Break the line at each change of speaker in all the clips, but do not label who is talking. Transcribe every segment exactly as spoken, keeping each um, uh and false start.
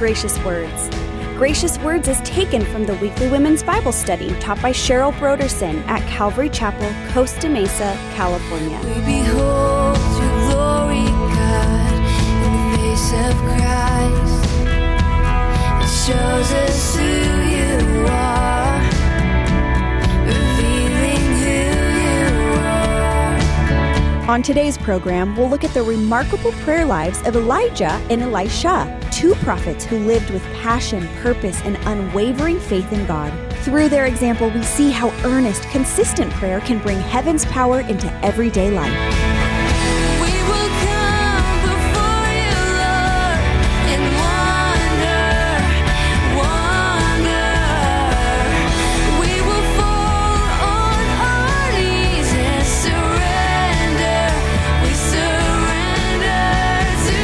Gracious Words. Gracious Words is taken from the weekly women's Bible study taught by Cheryl Broderson at Calvary Chapel, Costa Mesa, California.
We behold your glory, God, in the face of Christ. It shows us who you are, revealing who you are.
On today's program, we'll look at the remarkable prayer lives of Elijah and Elisha, two prophets who lived with passion, purpose, and unwavering faith in God. Through their example, we see how earnest, consistent prayer can bring heaven's power into everyday life.
We will come before you, Lord, in wonder, wonder. We will fall on our knees and surrender. We surrender to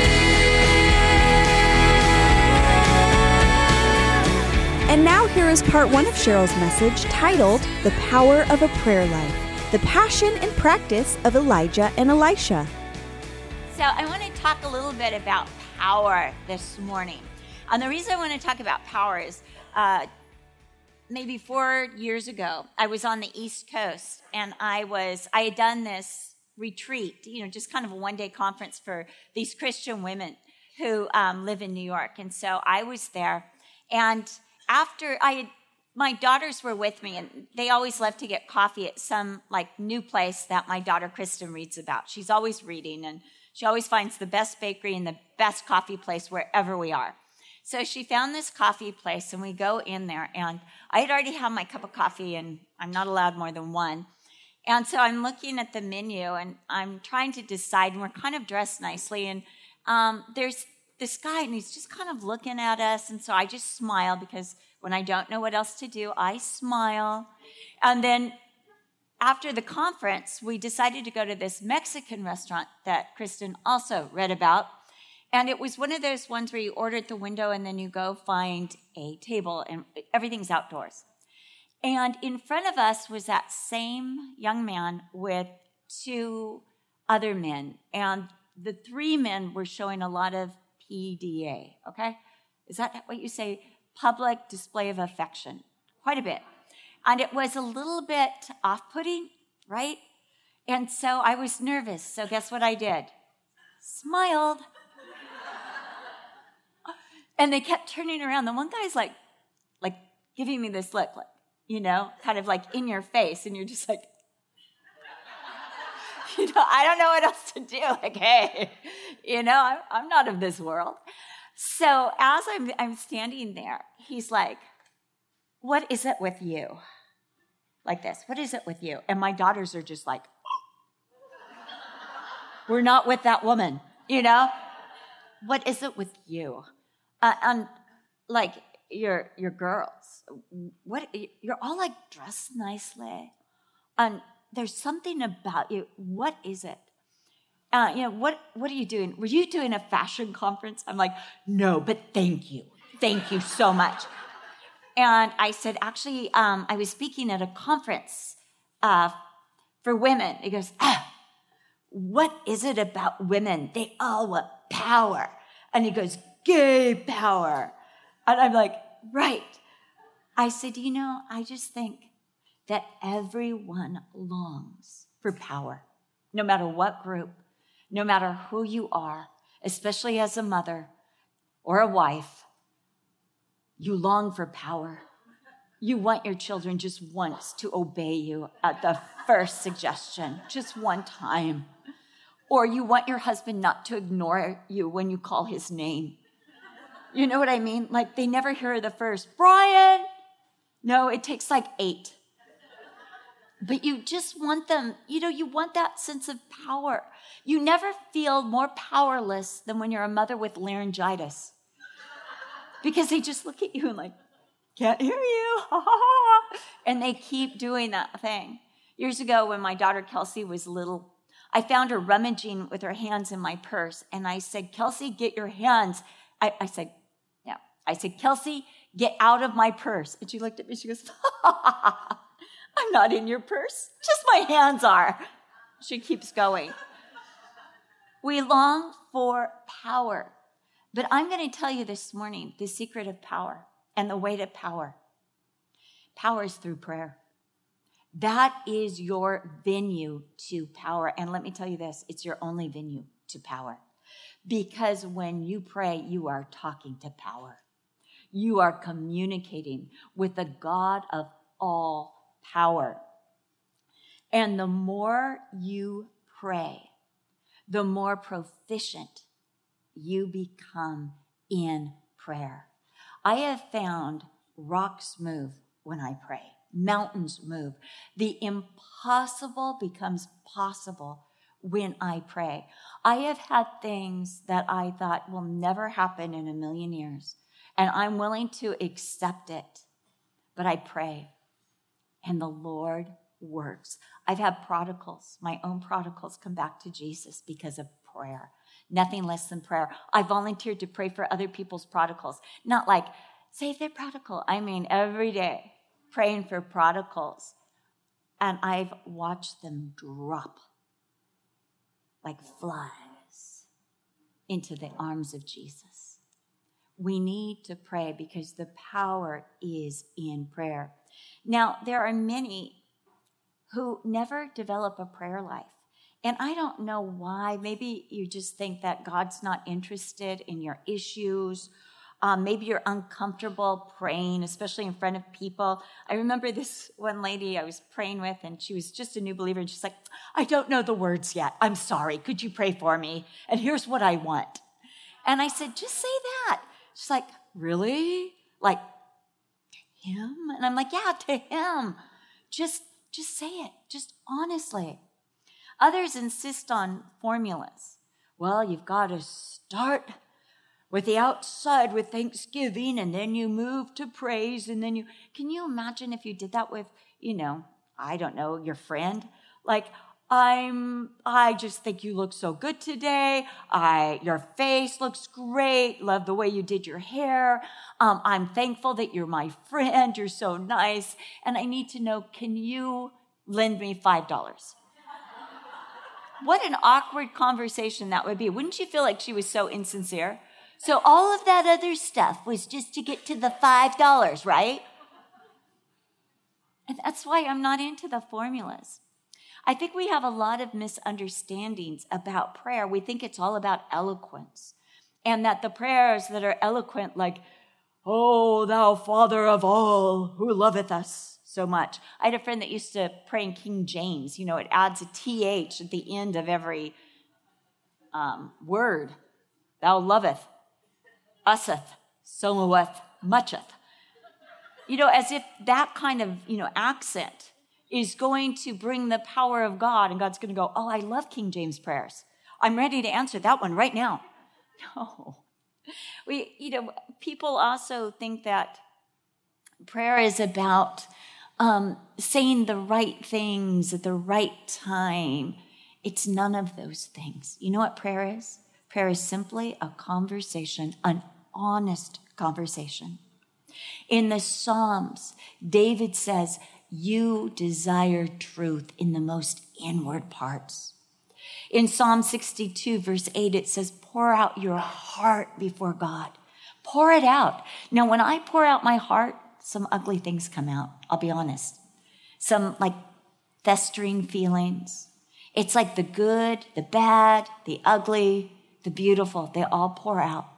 you.
And now here is part one of Cheryl's message titled, The Power of a Prayer Life, the passion and practice of Elijah and Elisha.
So I want to talk a little bit about power this morning. And the reason I want to talk about power is uh, maybe four years ago, I was on the East Coast, and I was I had done this retreat, you know, just kind of a one-day conference for these Christian women who um, live in New York. And so I was there, and after I had, my daughters were with me, and they always love to get coffee at some like new place that my daughter Kristen reads about. She's always reading, and she always finds the best bakery and the best coffee place wherever we are. So she found this coffee place, and we go in there, and I had already had my cup of coffee, and I'm not allowed more than one. And so I'm looking at the menu, and I'm trying to decide, and we're kind of dressed nicely, and um, there's this guy, and he's just kind of looking at us, and so I just smile, because when I don't know what else to do, I smile. And then after the conference, we decided to go to this Mexican restaurant that Kristen also read about, and it was one of those ones where you order at the window, and then you go find a table, and everything's outdoors. And in front of us was that same young man with two other men, and the three men were showing a lot of P D A, okay? Is that what you say? Public display of affection. Quite a bit. And it was a little bit off-putting, right? And so I was nervous. So guess what I did? Smiled. And they kept turning around. The one guy's like, like giving me this look, like, you know, kind of like in your face. And you're just like, you know, I don't know what else to do. Like, hey, you know, I'm, I'm not of this world. So as I'm, I'm standing there, he's like, what is it with you? Like this, what is it with you? And my daughters are just like, we're not with that woman, you know? What is it with you? Uh, and like, you're, you're girls. What, you're all like dressed nicely. And there's something about you. What is it? Uh, you know, what, what are you doing? Were you doing a fashion conference? I'm like, no, but thank you. Thank you so much. And I said, actually, um, I was speaking at a conference uh, for women. He goes, ah, what is it about women? They all want power. And he goes, gay power. And I'm like, right. I said, you know, I just think that everyone longs for power, no matter what group, no matter who you are, especially as a mother or a wife. You long for power. You want your children just once to obey you at the first suggestion, just one time. Or you want your husband not to ignore you when you call his name. You know what I mean? Like, they never hear the first, Brian. No, it takes like eight. But you just want them, you know, you want that sense of power. You never feel more powerless than when you're a mother with laryngitis. Because they just look at you and like, can't hear you. And they keep doing that thing. Years ago, when my daughter Kelsey was little, I found her rummaging with her hands in my purse. And I said, Kelsey, get your hands. I, I said, yeah. I said, Kelsey, get out of my purse. And she looked at me, she goes, I'm not in your purse. Just my hands are. She keeps going. We long for power. But I'm going to tell you this morning the secret of power and the way to power. Power is through prayer. That is your venue to power. And let me tell you this, it's your only venue to power. Because when you pray, you are talking to power. You are communicating with the God of all power. And the more you pray, the more proficient you become in prayer. I have found rocks move when I pray. Mountains move. The impossible becomes possible when I pray. I have had things that I thought will never happen in a million years, and I'm willing to accept it. But I pray, and the Lord works. I've had prodigals, my own prodigals, come back to Jesus because of prayer. Nothing less than prayer. I volunteered to pray for other people's prodigals. Not like, save their prodigal. I mean, every day, praying for prodigals. And I've watched them drop like flies into the arms of Jesus. We need to pray because the power is in prayer. Now, there are many who never develop a prayer life. And I don't know why. Maybe you just think that God's not interested in your issues. Um, maybe you're uncomfortable praying, especially in front of people. I remember this one lady I was praying with, and she was just a new believer, and she's like, I don't know the words yet. I'm sorry. Could you pray for me? And here's what I want. And I said, just say that. She's like, really? Like, to him? And I'm like, yeah, to him. Just, just say it. Just honestly. Others insist on formulas. Well, you've got to start with the outside with thanksgiving, and then you move to praise, and then you, can you imagine if you did that with, you know, I don't know, your friend? Like, I'm, I just think you look so good today. I, your face looks great. Love the way you did your hair. Um, I'm thankful that you're my friend. You're so nice. And I need to know, can you lend me five dollars? What an awkward conversation that would be. Wouldn't you feel like she was so insincere? So all of that other stuff was just to get to the five dollars, right? And that's why I'm not into the formulas. I think we have a lot of misunderstandings about prayer. We think it's all about eloquence, and that the prayers that are eloquent, like, "Oh, thou Father of all, who loveth us so much." I had a friend that used to pray in King James. You know, it adds a T H at the end of every um, word. Thou loveth, useth, soweth, mucheth. You know, as if that kind of, you know, accent is going to bring the power of God, and God's going to go, oh, I love King James prayers. I'm ready to answer that one right now. No. We, you know, people also think that prayer is about um, saying the right things at the right time. It's none of those things. You know what prayer is? Prayer is simply a conversation, an honest conversation. In the Psalms, David says, you desire truth in the most inward parts. In Psalm sixty-two, verse eight, it says, pour out your heart before God. Pour it out. Now, when I pour out my heart, some ugly things come out, I'll be honest. Some like festering feelings. It's like the good, the bad, the ugly, the beautiful, they all pour out.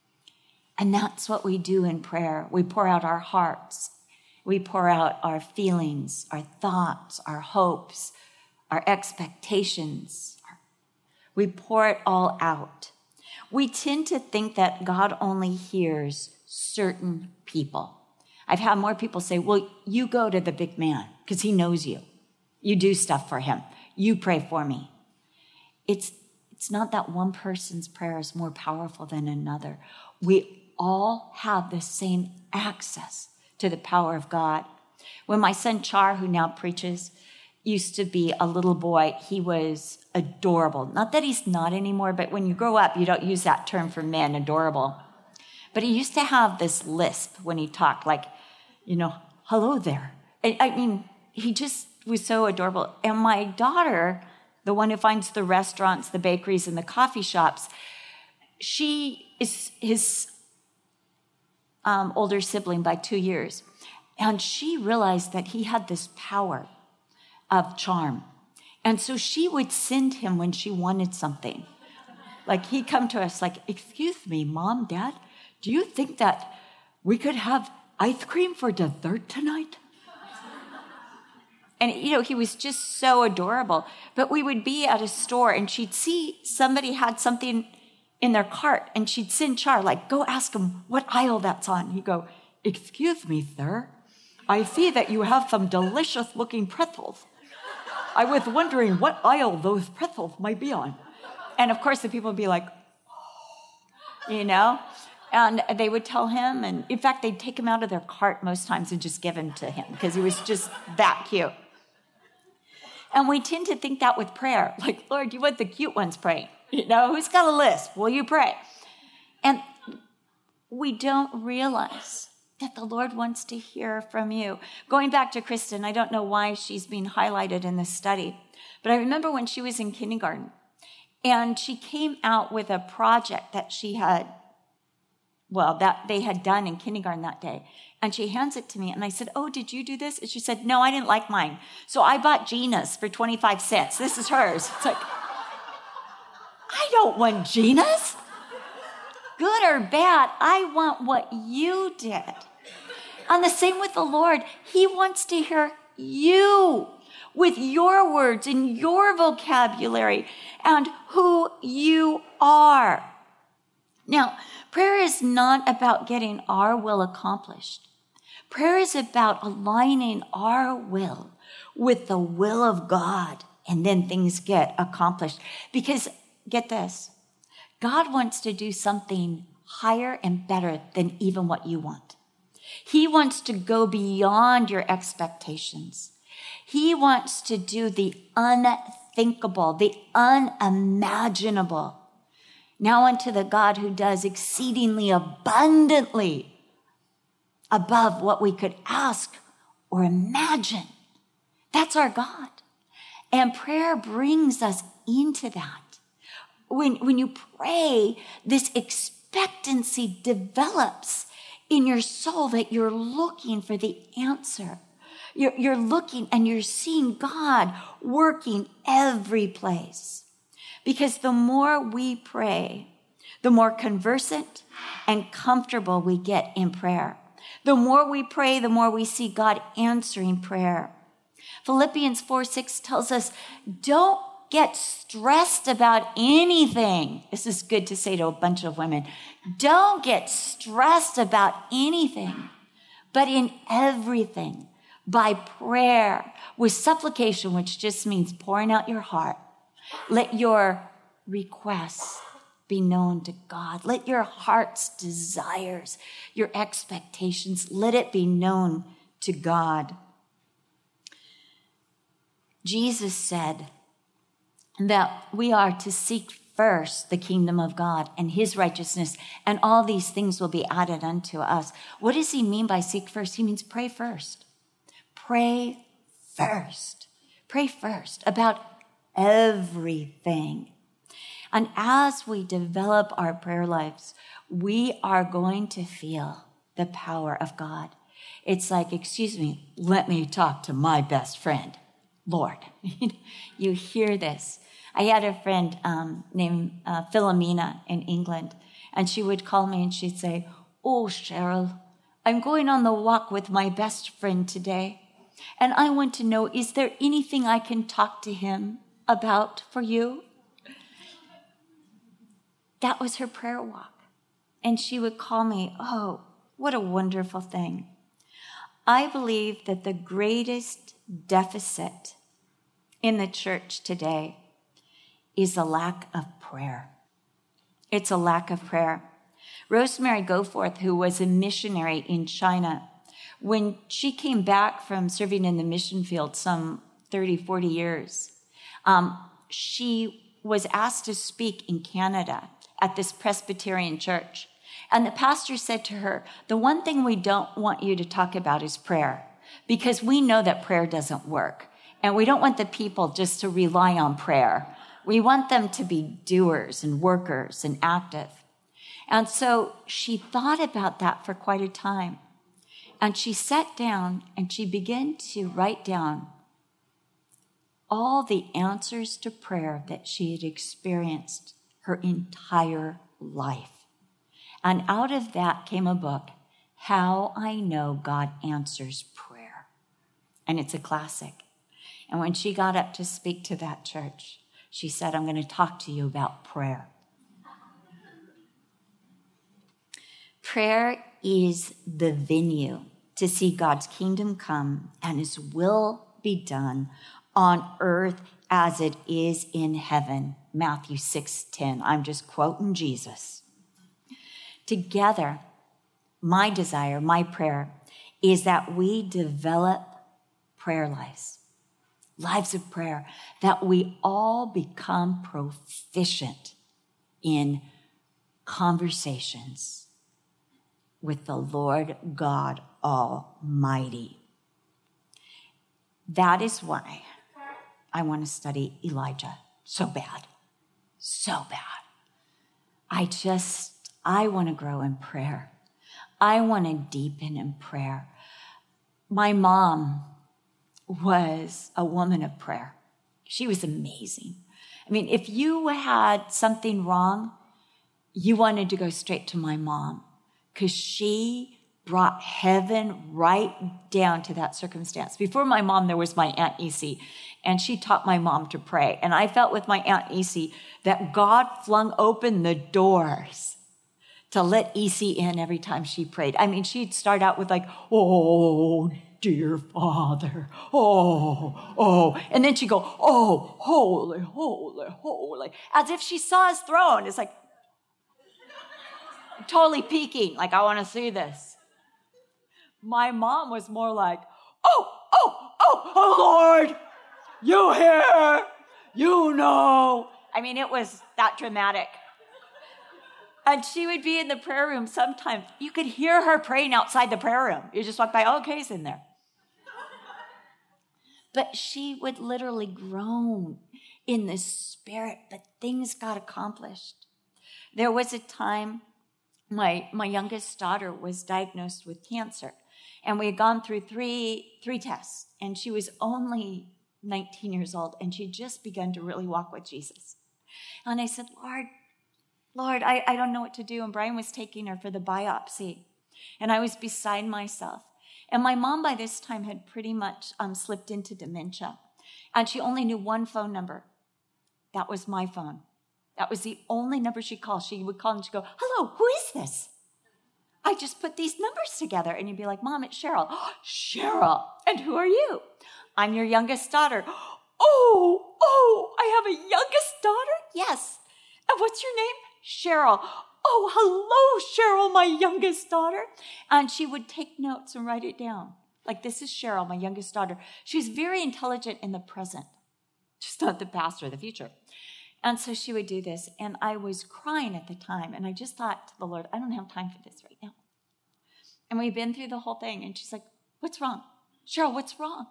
And that's what we do in prayer. We pour out our hearts. We pour out our feelings, our thoughts, our hopes, our expectations. We pour it all out. We tend to think that God only hears certain people. I've had more people say, well, you go to the big man because he knows you. You do stuff for him. You pray for me. It's, it's not that one person's prayer is more powerful than another. We all have the same access to the power of God. When my son Char, who now preaches, used to be a little boy, he was adorable. Not that he's not anymore, but when you grow up, you don't use that term for men, adorable. But he used to have this lisp when he talked, like, you know, hello there. I, I mean, he just was so adorable. And my daughter, the one who finds the restaurants, the bakeries, and the coffee shops, she is his um, older sibling by two years. And she realized that he had this power of charm. And so she would send him when she wanted something. Like he'd come to us like, excuse me, Mom, Dad, do you think that we could have ice cream for dessert tonight? And, you know, he was just so adorable. But we would be at a store and she'd see somebody had something in their cart and she'd send Char, like, go ask him what aisle that's on. He'd go, excuse me, sir, I see that you have some delicious looking pretzels. I was wondering what aisle those pretzels might be on. And of course the people would be like, oh, you know, and they would tell him. And in fact, they'd take him out of their cart most times and just give him to him because he was just that cute. And we tend to think that with prayer, like, Lord, you want the cute ones praying. You know, who's got a list? Will you pray? And we don't realize that the Lord wants to hear from you. Going back to Kristen, I don't know why she's being highlighted in this study, but I remember when she was in kindergarten and she came out with a project that she had, well, that they had done in kindergarten that day. And she hands it to me and I said, oh, did you do this? And she said, no, I didn't like mine. So I bought Gina's for twenty-five cents. This is hers. It's like, I don't want Gina's. Good or bad, I want what you did. And the same with the Lord. He wants to hear you with your words and your vocabulary and who you are. Now, prayer is not about getting our will accomplished. Prayer is about aligning our will with the will of God, and then things get accomplished. Because, get this, God wants to do something higher and better than even what you want. He wants to go beyond your expectations. He wants to do the unthinkable, the unimaginable. Now unto the God who does exceedingly abundantly above what we could ask or imagine. That's our God. And prayer brings us into that. When, when you pray, this expectancy develops in your soul that you're looking for the answer. You're, you're looking and you're seeing God working every place. Because the more we pray, the more conversant and comfortable we get in prayer. The more we pray, the more we see God answering prayer. Philippians four six tells us, don't get stressed about anything. This is good to say to a bunch of women. Don't get stressed about anything, but in everything, by prayer, with supplication, which just means pouring out your heart. Let your requests be known to God. Let your heart's desires, your expectations, let it be known to God. Jesus said that we are to seek first the kingdom of God and his righteousness, and all these things will be added unto us. What does he mean by seek first? He means pray first. Pray first. Pray first about everything. And as we develop our prayer lives, we are going to feel the power of God. It's like, excuse me, let me talk to my best friend, Lord. You hear this. I had a friend um, named uh, Philomena in England, and she would call me and she'd say, oh, Cheryl, I'm going on the walk with my best friend today, and I want to know, is there anything I can talk to him about for you? That was her prayer walk. And she would call me, oh, what a wonderful thing. I believe that the greatest deficit in the church today is a lack of prayer. It's a lack of prayer. Rosemary Goforth, who was a missionary in China, when she came back from serving in the mission field some thirty, forty years, um, she was asked to speak in Canada at this Presbyterian church. And the pastor said to her, the one thing we don't want you to talk about is prayer, because we know that prayer doesn't work. And we don't want the people just to rely on prayer. We want them to be doers and workers and active. And so she thought about that for quite a time. And she sat down and she began to write down all the answers to prayer that she had experienced her entire life. And out of that came a book, How I Know God Answers Prayer. And it's a classic. And when she got up to speak to that church, she said, I'm going to talk to you about prayer. Prayer is the venue to see God's kingdom come and his will be done on earth as it is in heaven. Matthew six ten. I'm just quoting Jesus. Together, my desire, my prayer is that we develop prayer lives, lives of prayer, that we all become proficient in conversations with the Lord God Almighty. That is why I want to study Elijah so bad, so bad. I just, I want to grow in prayer. I want to deepen in prayer. My mom was a woman of prayer. She was amazing. I mean, if you had something wrong, you wanted to go straight to my mom because she brought heaven right down to that circumstance. Before my mom, there was my Aunt Essie, and she taught my mom to pray. And I felt with my Aunt Essie that God flung open the doors to let Essie in every time she prayed. I mean, she'd start out with like, oh, dear Father, oh, oh. And then she'd go, oh, holy, holy, holy. As if she saw his throne. It's like, totally peeking, like, I want to see this. My mom was more like, oh, oh, oh, oh, Lord, you hear, you know. I mean, it was that dramatic. And she would be in the prayer room sometimes. You could hear her praying outside the prayer room. You just walk by, oh, okay, he's in there. But she would literally groan in the spirit, but things got accomplished. There was a time my, my youngest daughter was diagnosed with cancer. And we had gone through three, three tests. And she was only nineteen years old. And she had just begun to really walk with Jesus. And I said, Lord, Lord, I, I don't know what to do. And Brian was taking her for the biopsy. And I was beside myself. And my mom by this time had pretty much um, slipped into dementia. And she only knew one phone number. That was my phone. That was the only number she called. She would call and she'd go, hello, who is this? I just put these numbers together. And you'd be like, Mom, it's Cheryl. Oh, Cheryl. And who are you? I'm your youngest daughter. Oh, oh, I have a youngest daughter? Yes. And what's your name? Cheryl. Oh, hello, Cheryl, my youngest daughter. And she would take notes and write it down. Like, this is Cheryl, my youngest daughter. She's very intelligent in the present. She's not the past or the future. And so she would do this. And I was crying at the time. And I just thought to the Lord, I don't have time for this right now. And we've been through the whole thing. And she's like, what's wrong? Cheryl, what's wrong?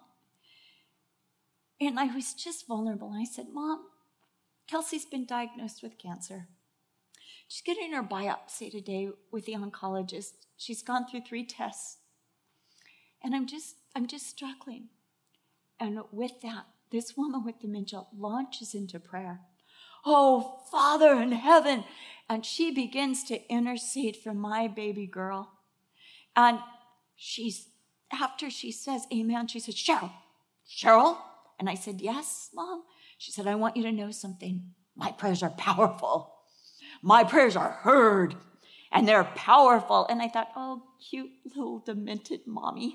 And I was just vulnerable. And I said, Mom, Kelsey's been diagnosed with cancer. She's getting her biopsy today with the oncologist. She's gone through three tests. And I'm just, I'm just struggling. And with that, this woman with dementia launches into prayer. Oh, Father in heaven. And she begins to intercede for my baby girl. And she's, after she says amen, she says, Cheryl, Cheryl? And I said, yes, Mom. She said, I want you to know something. My prayers are powerful. My prayers are heard, and they're powerful. And I thought, oh, cute little demented mommy.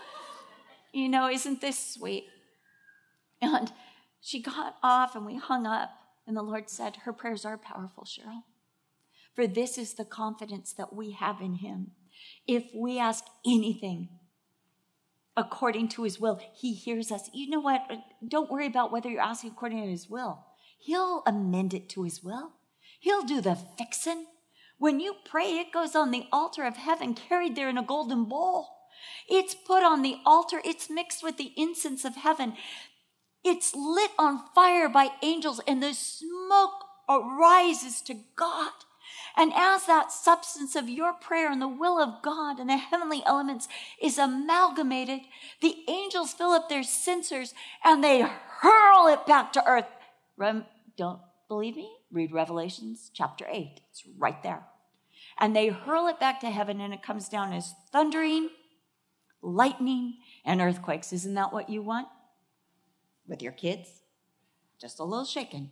You know, isn't this sweet? And she got off, and we hung up, and the Lord said, her prayers are powerful, Cheryl. For this is the confidence that we have in him. If we ask anything according to his will, he hears us. You know what? Don't worry about whether you're asking according to his will. He'll amend it to his will. He'll do the fixing. When you pray, it goes on the altar of heaven, carried there in a golden bowl. It's put on the altar. It's mixed with the incense of heaven. It's lit on fire by angels, and the smoke arises to God. And as that substance of your prayer and the will of God and the heavenly elements is amalgamated, the angels fill up their censers and they hurl it back to earth. Rem- don't believe me? Read Revelations chapter eight. It's right there. And they hurl it back to heaven, and it comes down as thundering, lightning, and earthquakes. Isn't that what you want with your kids? Just a little shaken.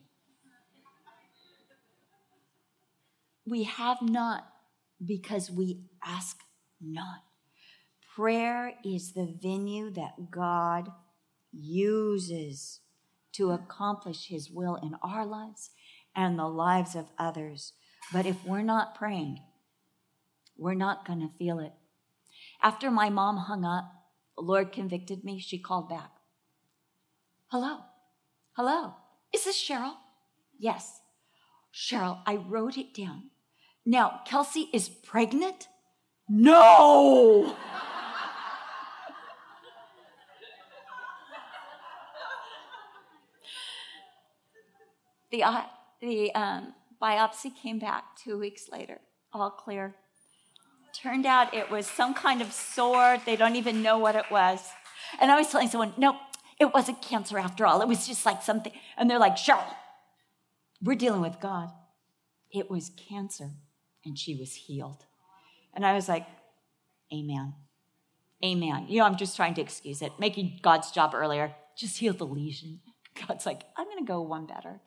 We have not because we ask not. Prayer is the venue that God uses to accomplish his will in our lives and the lives of others. But if we're not praying, we're not going to feel it. After my mom hung up, the Lord convicted me. She called back. Hello? Hello? Is this Cheryl? Yes. Cheryl, I wrote it down. Now, Kelsey is pregnant? No! the uh, the um, biopsy came back two weeks later, all clear. Turned out it was some kind of sore. They don't even know what it was. And I was telling someone, nope, it wasn't cancer after all. It was just like something. And they're like, Cheryl, we're dealing with God. It was cancer, and she was healed. And I was like, amen. Amen. You know, I'm just trying to excuse it, making God's job earlier. Just heal the lesion. God's like, I'm going to go one better.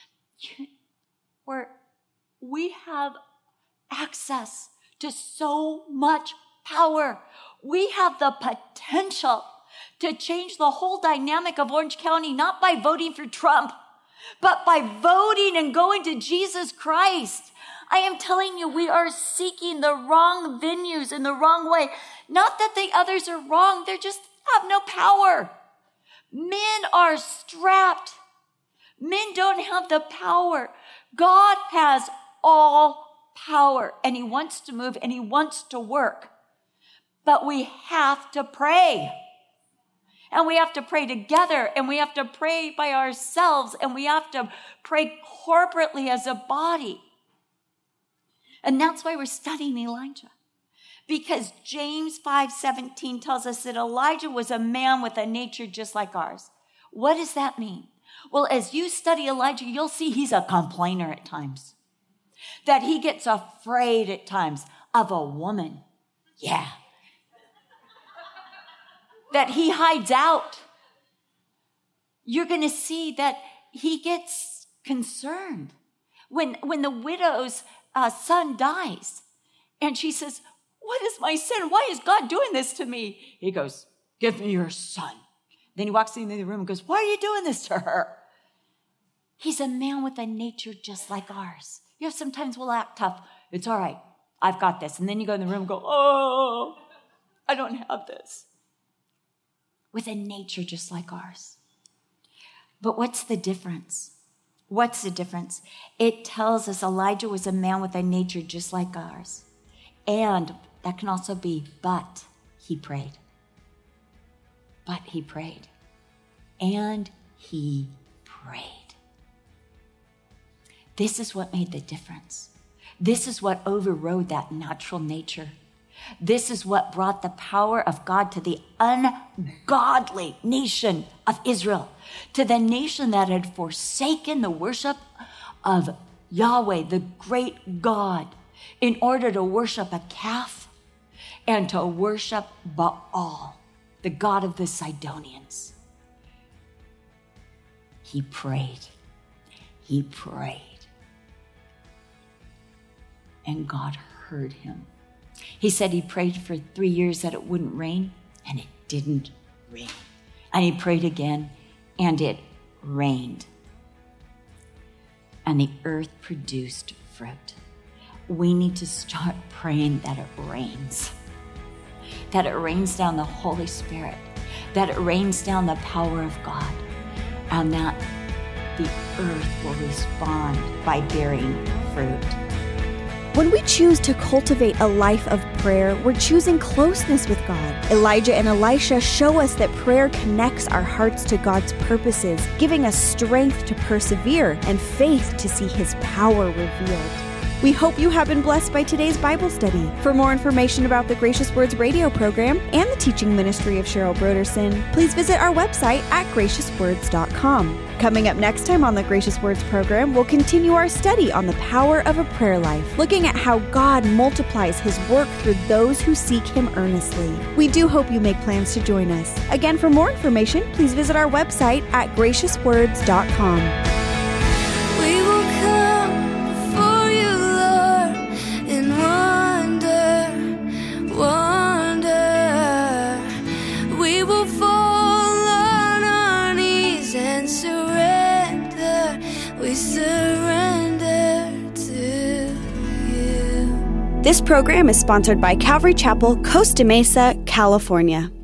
Where we have access to so much power. We have the potential to change the whole dynamic of Orange County, not by voting for Trump, but by voting and going to Jesus Christ. I am telling you, we are seeking the wrong venues in the wrong way. Not that the others are wrong. They just have no power. Men are strapped. Men don't have the power. God has all power, and he wants to move, and he wants to work. But we have to pray. And we have to pray together, and we have to pray by ourselves, and we have to pray corporately as a body. And that's why we're studying Elijah. Because James five seventeen tells us that Elijah was a man with a nature just like ours. What does that mean? Well, as you study Elijah, you'll see he's a complainer at times. That he gets afraid at times of a woman. Yeah. That he hides out. You're going to see that he gets concerned. When, when the widow's uh, son dies, and she says, what is my sin? Why is God doing this to me? He goes, give me your son. Then he walks into the room and goes, why are you doing this to her? He's a man with a nature just like ours. You know, sometimes we'll act tough. It's all right. I've got this. And then you go in the room and go, oh, I don't have this. With a nature just like ours. But what's the difference? What's the difference? It tells us Elijah was a man with a nature just like ours. And that can also be, but he prayed. But he prayed. And he prayed. This is what made the difference. This is what overrode that natural nature. This is what brought the power of God to the ungodly nation of Israel, to the nation that had forsaken the worship of Yahweh, the great God, in order to worship a calf and to worship Baal, the god of the Sidonians. He prayed. He prayed. And God heard him. He said he prayed for three years that it wouldn't rain, and it didn't rain. And he prayed again, and it rained. And the earth produced fruit. We need to start praying that it rains. That it rains down the Holy Spirit. That it rains down the power of God. And that the earth will respond by bearing fruit.
When we choose to cultivate a life of prayer, we're choosing closeness with God. Elijah and Elisha show us that prayer connects our hearts to God's purposes, giving us strength to persevere and faith to see his power revealed. We hope you have been blessed by today's Bible study. For more information about the Gracious Words radio program and the teaching ministry of Cheryl Broderson, please visit our website at gracious words dot com. Coming up next time on the Gracious Words program, we'll continue our study on the power of a prayer life, looking at how God multiplies His work through those who seek Him earnestly. We do hope you make plans to join us. Again, for more information, please visit our website at gracious words dot com.
We will come before you, Lord, in wonder, wonder. We will fall on our knees and surrender. We surrender to you.
This program is sponsored by Calvary Chapel, Costa Mesa, California.